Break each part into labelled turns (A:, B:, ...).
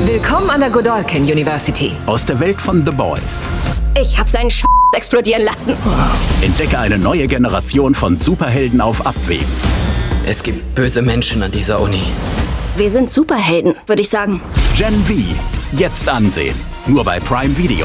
A: Willkommen an der Godolphin University.
B: Aus der Welt von The Boys.
C: Ich hab seinen explodieren lassen.
B: Entdecke eine neue Generation von Superhelden auf Abwägen.
D: Es gibt böse Menschen an dieser Uni.
C: Wir sind Superhelden, würde ich sagen.
B: Gen V. Jetzt ansehen. Nur bei Prime Video.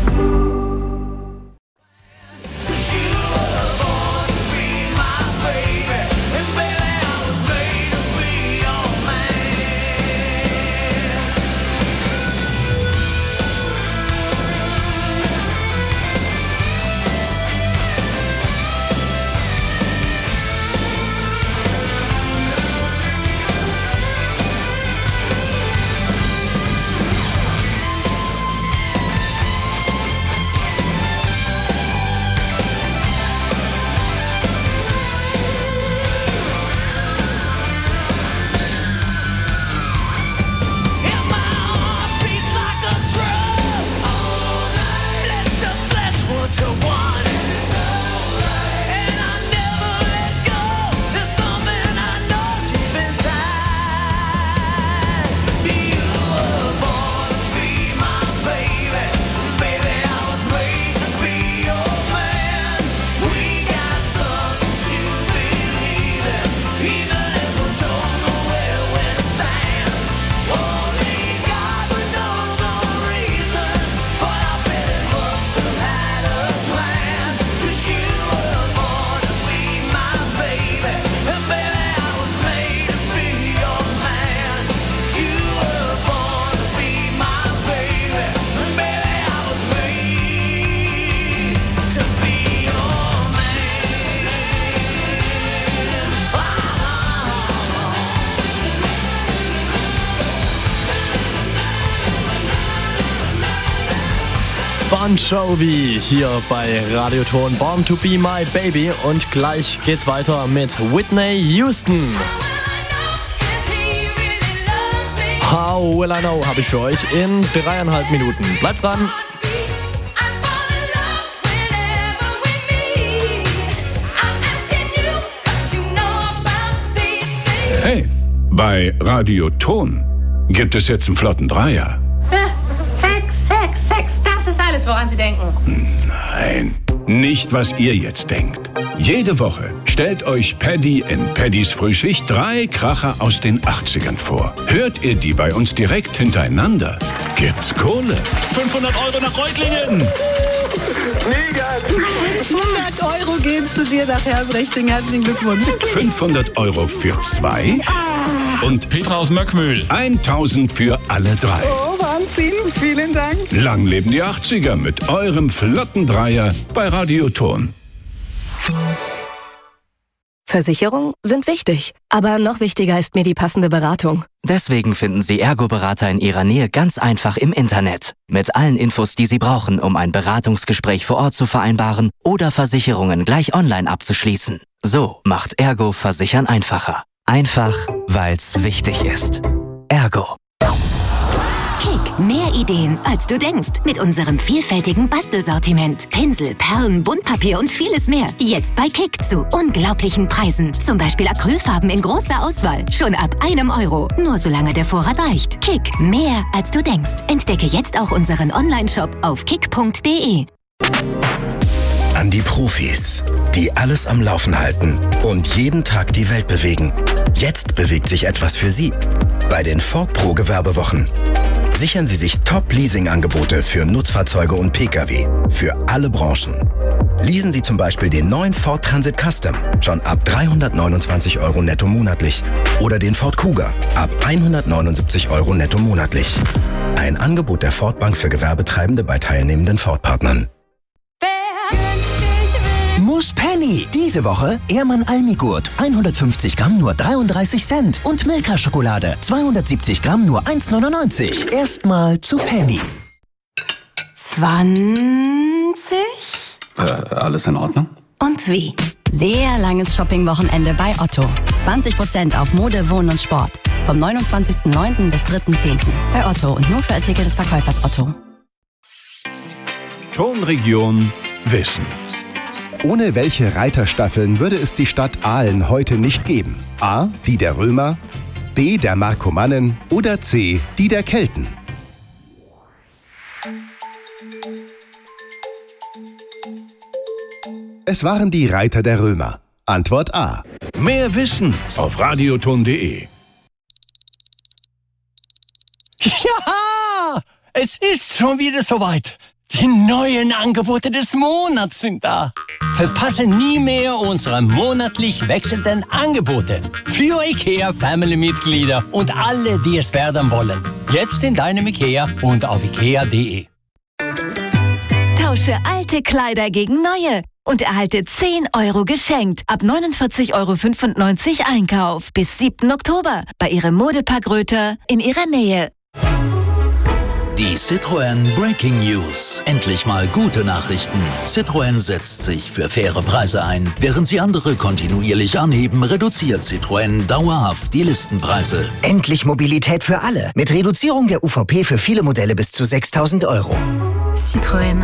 E: Bon Jovi hier bei Radioton Born to Be My Baby und gleich geht's weiter mit Whitney Houston. How Will I Know habe ich für euch in 3,5 Minuten. Bleibt dran!
F: Hey, bei Radioton gibt es jetzt einen flotten Dreier.
G: Sex, das ist alles, woran Sie denken.
F: Nein, nicht was ihr jetzt denkt. Jede Woche stellt euch Paddy in Paddys Frühschicht 3 Kracher aus den 80ern vor. Hört ihr die bei uns direkt hintereinander, gibt's Kohle.
H: 500 € nach Reutlingen.
I: 500 € gehen zu dir nach Herbrechting. Herzlichen Glückwunsch.
F: 500 € für 2 und
H: Petra aus Möckmühl.
F: 1000 für alle 3.
I: Oh, Wahnsinn. Vielen Dank.
F: Lang leben die 80er mit eurem flotten Dreier bei Radioton.
J: Versicherungen sind wichtig, aber noch wichtiger ist mir die passende Beratung.
K: Deswegen finden Sie Ergo-Berater in Ihrer Nähe ganz einfach im Internet. Mit allen Infos, die Sie brauchen, um ein Beratungsgespräch vor Ort zu vereinbaren oder Versicherungen gleich online abzuschließen. So macht Ergo Versichern einfacher. Einfach, weil's wichtig ist. Ergo.
L: Kick, mehr Ideen, als du denkst. Mit unserem vielfältigen Bastelsortiment. Pinsel, Perlen, Buntpapier und vieles mehr. Jetzt bei Kick zu unglaublichen Preisen. Zum Beispiel Acrylfarben in großer Auswahl. Schon ab 1 €. Nur solange der Vorrat reicht. Kick, mehr als du denkst. Entdecke jetzt auch unseren Online-Shop auf kick.de.
M: An die Profis, die alles am Laufen halten und jeden Tag die Welt bewegen. Jetzt bewegt sich etwas für Sie. Bei den Ford Pro Gewerbewochen. Sichern Sie sich Top-Leasing-Angebote für Nutzfahrzeuge und Pkw. Für alle Branchen. Leasen Sie zum Beispiel den neuen Ford Transit Custom schon ab 329 € netto monatlich oder den Ford Kuga ab 179 € netto monatlich. Ein Angebot der Ford Bank für Gewerbetreibende bei teilnehmenden Ford-Partnern.
N: Muss Penny. Diese Woche Ehrmann Almigurt. 150 Gramm nur 33 Cent. Und Milka-Schokolade. 270 Gramm nur 1,99. Erstmal zu Penny.
O: 20?
P: Alles in Ordnung?
O: Und wie? Sehr langes Shopping-Wochenende bei Otto. 20% auf Mode, Wohnen und Sport. Vom 29.09. bis 3.10. bei Otto und nur für Artikel des Verkäufers Otto.
F: Tonregion Wissen.
Q: Ohne welche Reiterstaffeln würde es die Stadt Aalen heute nicht geben? A. Die der Römer, B. der Markomannen oder C. die der Kelten? Es waren die Reiter der Römer. Antwort A.
F: Mehr Wissen auf radioton.de.
G: Ja, es ist schon wieder soweit. Die neuen Angebote des Monats sind da. Verpasse nie mehr unsere monatlich wechselnden Angebote für IKEA-Family-Mitglieder und alle, die es werden wollen. Jetzt in deinem IKEA und auf ikea.de.
R: Tausche alte Kleider gegen neue und erhalte 10 € geschenkt. Ab 49,95 € Einkauf. Bis 7. Oktober bei Ihrem Modepark Röther in Ihrer Nähe.
S: Die Citroën Breaking News. Endlich mal gute Nachrichten. Citroën setzt sich für faire Preise ein. Während sie andere kontinuierlich anheben, reduziert Citroën dauerhaft die Listenpreise.
T: Endlich Mobilität für alle. Mit Reduzierung der UVP für viele Modelle bis zu 6.000 €.
R: Citroën.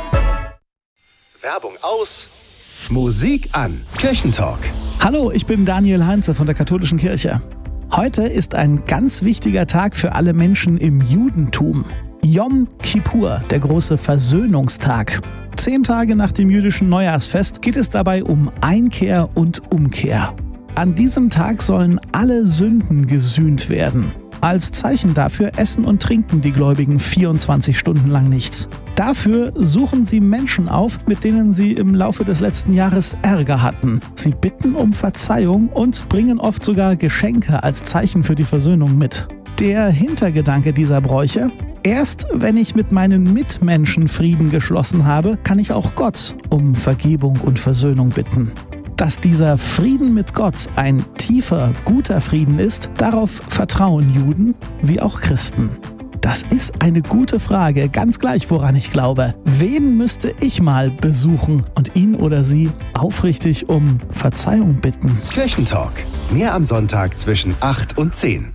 Q: Werbung aus. Musik an. Kirchentalk.
U: Hallo, ich bin Daniel Heinze von der Katholischen Kirche. Heute ist ein ganz wichtiger Tag für alle Menschen im Judentum. Yom Kippur, der große Versöhnungstag. 10 Tage nach dem jüdischen Neujahrsfest geht es dabei um Einkehr und Umkehr. An diesem Tag sollen alle Sünden gesühnt werden. Als Zeichen dafür essen und trinken die Gläubigen 24 Stunden lang nichts. Dafür suchen sie Menschen auf, mit denen sie im Laufe des letzten Jahres Ärger hatten. Sie bitten um Verzeihung und bringen oft sogar Geschenke als Zeichen für die Versöhnung mit. Der Hintergedanke dieser Bräuche: Erst wenn ich mit meinen Mitmenschen Frieden geschlossen habe, kann ich auch Gott um Vergebung und Versöhnung bitten. Dass dieser Frieden mit Gott ein tiefer, guter Frieden ist, darauf vertrauen Juden wie auch Christen. Das ist eine gute Frage, ganz gleich, woran ich glaube. Wen müsste ich mal besuchen und ihn oder sie aufrichtig um Verzeihung bitten?
Q: Kirchentalk. Mehr am Sonntag zwischen 8 und 10.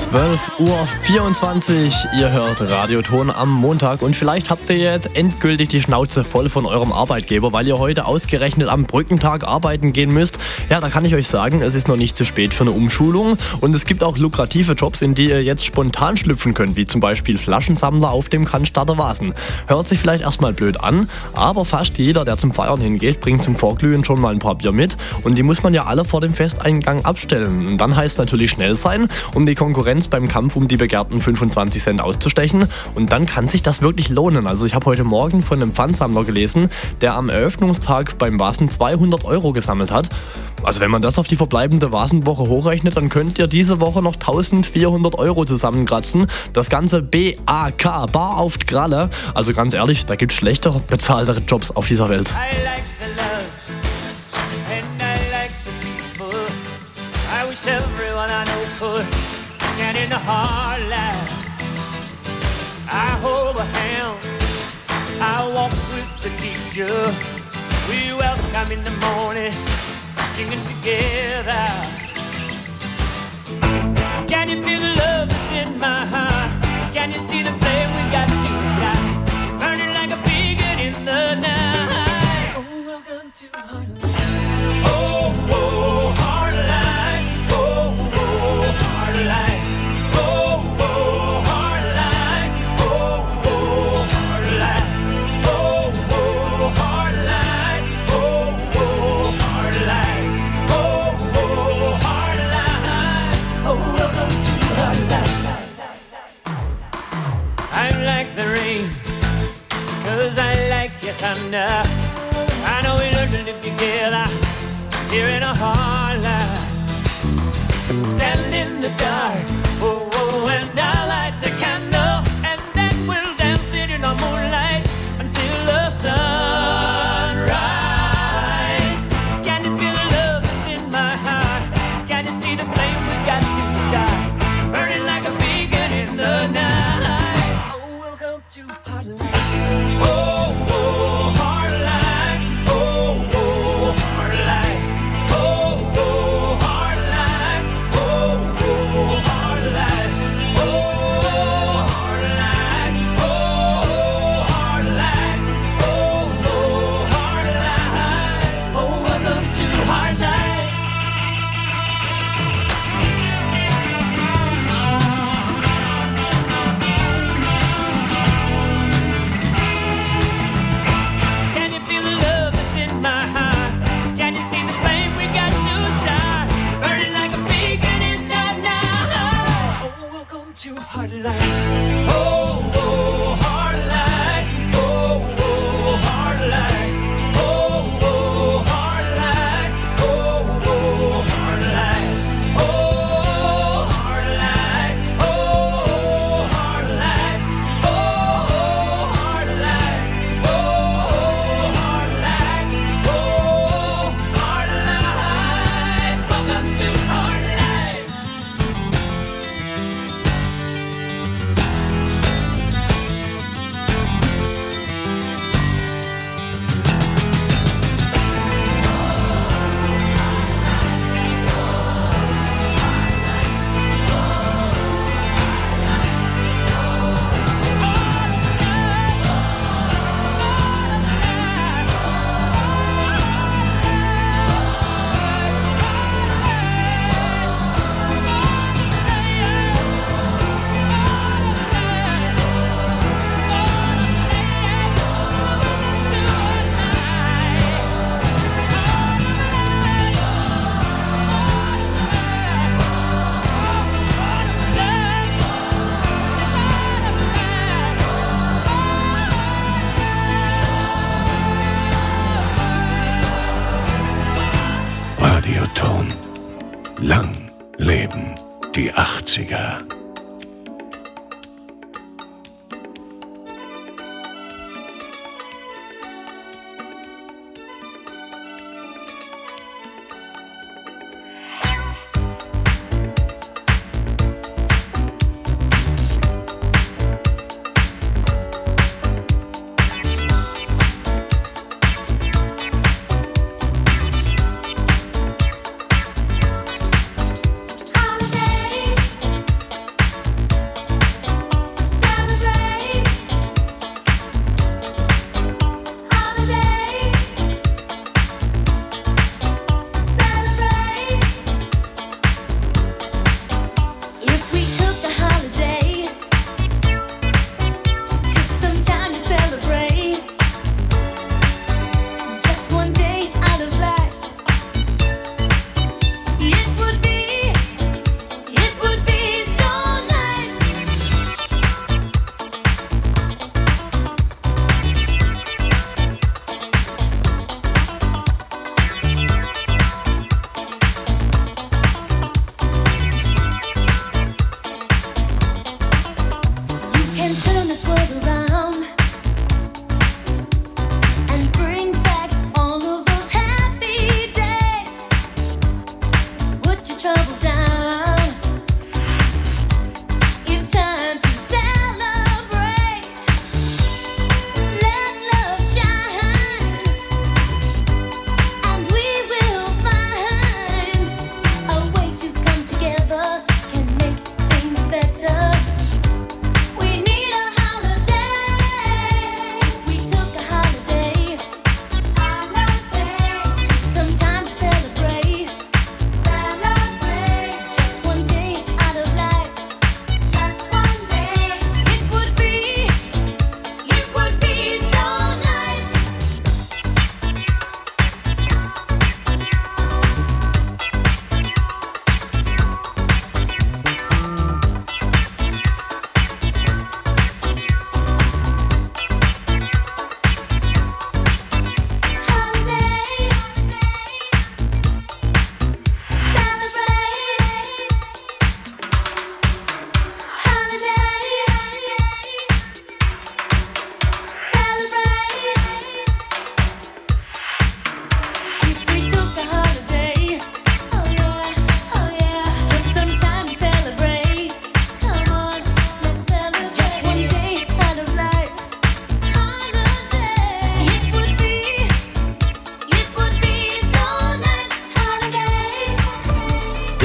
E: 12:24 Uhr. Ihr hört Radioton am Montag und vielleicht habt ihr jetzt endgültig die Schnauze voll von eurem Arbeitgeber, weil ihr heute ausgerechnet am Brückentag arbeiten gehen müsst. Ja, da kann ich euch sagen, es ist noch nicht zu spät für eine Umschulung und es gibt auch lukrative Jobs, in die ihr jetzt spontan schlüpfen könnt, wie zum Beispiel Flaschensammler auf dem Cannstatter Wasen. Hört sich vielleicht erstmal blöd an, aber fast jeder, der zum Feiern hingeht, bringt zum Vorglühen schon mal ein paar Bier mit und die muss man ja alle vor dem Festeingang abstellen. Und dann heißt es natürlich schnell sein, um die Konkurrenz beim Kampf um die begehrten 25 Cent auszustechen. Und dann kann sich das wirklich lohnen. Also ich habe heute Morgen von einem Pfandsammler gelesen, der am Eröffnungstag beim Vasen 200 € gesammelt hat. Also wenn man das auf die verbleibende Vasenwoche hochrechnet, dann könnt ihr diese Woche noch 1400 € zusammenkratzen. Das ganze BAK, Bar auf Kralle. Also ganz ehrlich, da gibt es schlechtere, bezahltere Jobs auf dieser Welt.
A: Everyone I know could stand in the hard light. I hold a hand, I walk with the teacher. We welcome in the morning, singing together. Can you feel the love that's in my heart? Can you see the flame we got to start? Burning like a beacon in the night. Oh, welcome to Heartline. Oh, oh, Heartline. Thunder. I know we learned to live together here in a hard life. Stand in the dark, oh, oh, and I'll light a candle, and then we'll dance it in the moonlight until the sunrise. Can you feel the love that's in my heart? Can you see the flame we got to start? Burning like a beacon in the night. Oh, welcome to Heartline. Oh, oh, Heartline. Oh, oh, Heartline. Oh, oh, Heartline. Oh, oh, Heartline. Oh, Heartline. Oh, Heartline. Oh, oh, Heartline. Oh, welcome to Heartline. To Heartline. Oh, oh, Heartline. Oh, oh, Heartline. Oh, oh, Heartline. Oh, oh, Heartline. Oh, Heartline. Oh, Heartline. Oh, Heartline. Oh, Heartline. Oh, Heartline. Welcome to Heartline.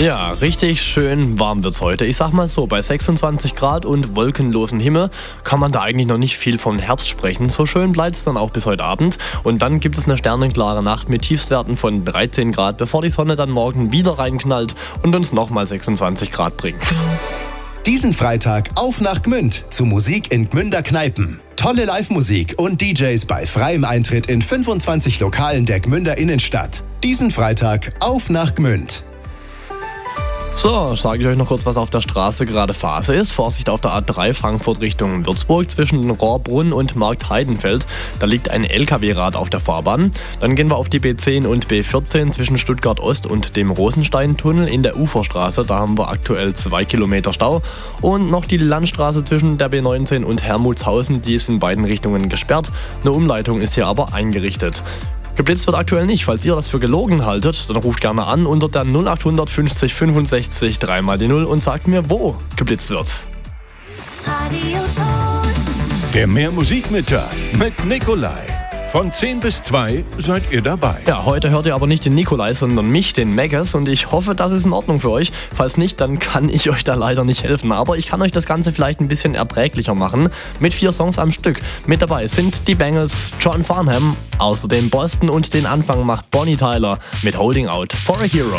E: Ja, richtig schön warm wird's heute. Ich sag mal so, bei 26 Grad und wolkenlosen Himmel kann man da eigentlich noch nicht viel von Herbst sprechen. So schön bleibt's dann auch bis heute Abend. Und dann gibt es eine sternenklare Nacht mit Tiefstwerten von 13 Grad, bevor die Sonne dann morgen wieder reinknallt und uns nochmal 26 Grad bringt.
Q: Diesen Freitag auf nach Gmünd zu Musik in Gmünder Kneipen. Tolle Live-Musik und DJs bei freiem Eintritt in 25 Lokalen der Gmünder Innenstadt. Diesen Freitag auf nach Gmünd.
E: So, sage ich euch noch kurz, was auf der Straße gerade Phase ist. Vorsicht auf der A3 Frankfurt Richtung Würzburg zwischen Rohrbrunn und Markt-Heidenfeld. Da liegt ein LKW-Rad auf der Fahrbahn. Dann gehen wir auf die B10 und B14 zwischen Stuttgart Ost und dem Rosensteintunnel in der Uferstraße. Da haben wir aktuell 2 Kilometer Stau. Und noch die Landstraße zwischen der B19 und Hermutshausen. Die ist in beiden Richtungen gesperrt. Eine Umleitung ist hier aber eingerichtet. Geblitzt wird aktuell nicht. Falls ihr das für gelogen haltet, dann ruft gerne an unter der 0800 50 65 3 mal die 0 und sagt mir, wo geblitzt wird.
F: Der Mehr-Musik-Mittag mit Nikolai. Von 10 bis 2 seid ihr dabei.
E: Ja, heute hört ihr aber nicht den Nikolai, sondern mich, den Megas. Und ich hoffe, das ist in Ordnung für euch. Falls nicht, dann kann ich euch da leider nicht helfen. Aber ich kann euch das Ganze vielleicht ein bisschen erträglicher machen. Mit 4 Songs am Stück. Mit dabei sind die Bangles, John Farnham, außerdem Boston und den Anfang macht Bonnie Tyler mit Holding Out for a Hero.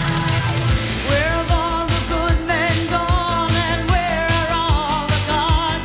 A: Where have all the good men gone, and where are all the gods?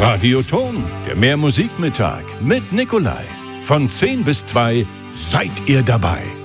F: Radioton, der Mehrmusikmittag mit Nikolai. Von 10 bis 2 seid ihr dabei.